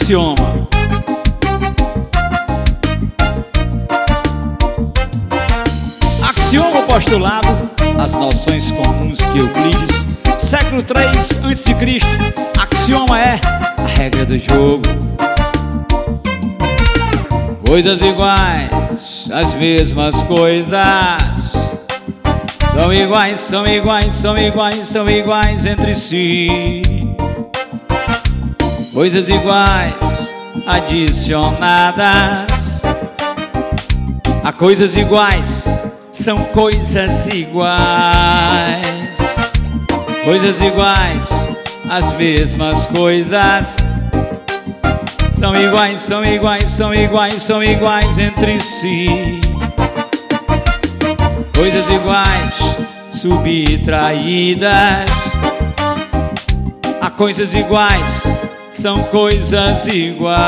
axioma. Axioma postulado, as noções comuns de Euclides, século III a.C. Axioma é a regra do jogo. Coisas iguais, as mesmas coisas, são iguais, são iguais, são iguais, são iguais entre si. Coisas iguais, adicionadas a coisas iguais, são coisas iguais. Coisas iguais, as mesmas coisas, são iguais, são iguais, são iguais, são iguais entre si. Coisas iguais, subtraídas a coisas iguais, são coisas iguais.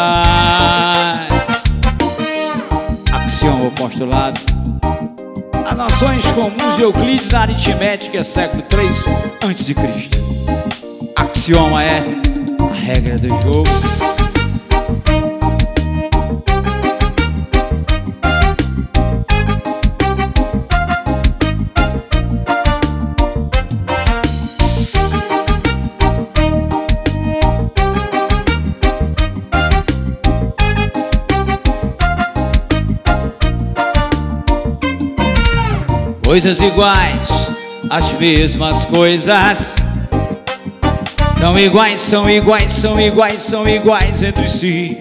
Axioma ou postulado, as noções comuns de Euclides, a aritmética, século III a.C. Axioma é a regra do jogo. Coisas iguais, as mesmas coisas, são iguais, são iguais, são iguais, são iguais entre si.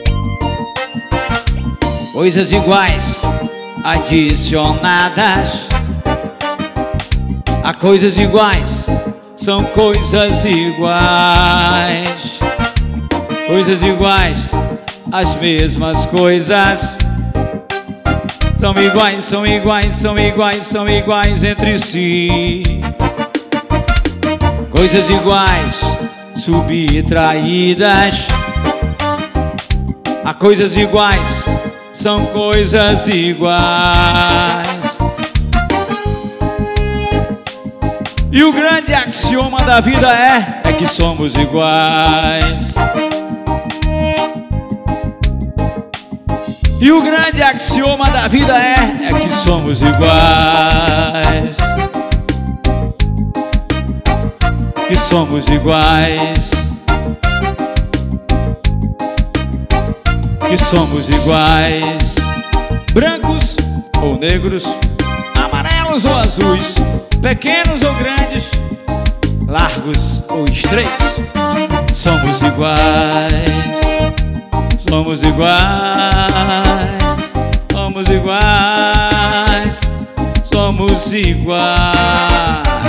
Coisas iguais, adicionadas a coisas iguais, são coisas iguais. Coisas iguais, as mesmas coisas, são iguais, são iguais, são iguais, são iguais entre si. Coisas iguais, subtraídas a coisas iguais, são coisas iguais. E o grande axioma da vida é que somos iguais. E o grande axioma da vida é que somos iguais. Que somos iguais. Que somos iguais. Brancos ou negros, amarelos ou azuis, pequenos ou grandes, largos ou estreitos, somos iguais. Somos iguais, somos iguais, somos iguais.